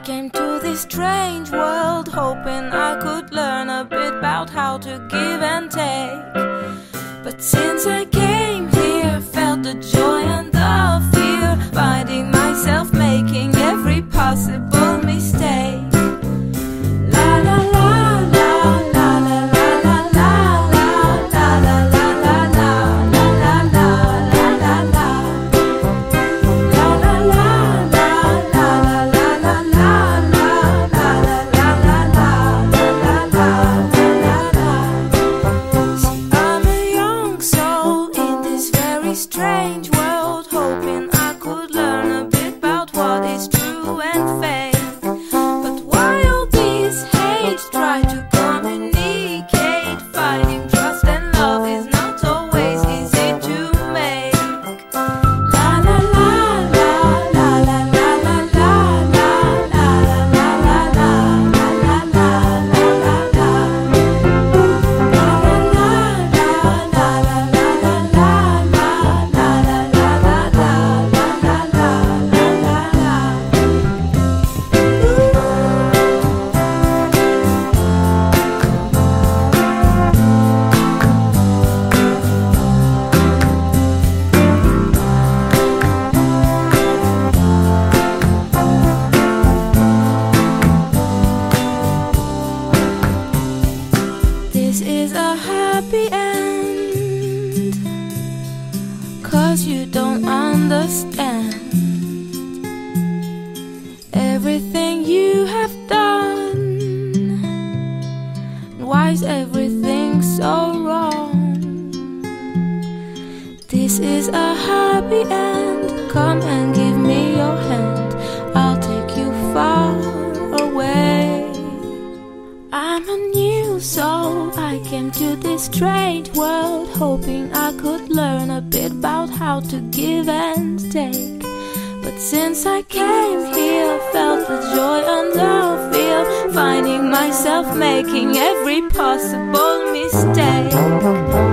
came to this strange world hoping I could learn a bit about how to give and take. But since I came here, felt the joy and the fear, finding myself making every possible mistake. La la la la la la la la la la la la la la la la la la la. La la la la la la la la la la la la la la. See, I'm a young soul in this very strange world, hoping I could learn a bit about what is true and fake. But why all this hate? Try to communicate. Finding trust and love is not always easy to make. La la la la la la la la la la la la la la la la la. This is a happy end, 'cause you don't understand everything you have done. Why is everything so wrong? This is a happy end. Come and give me your hand, I'll take you far away. I'm a new soul, I came to this strange world hoping I could learn a bit about how to give and take. But since I came here, felt the joy and the fear, finding myself making every possible mistake.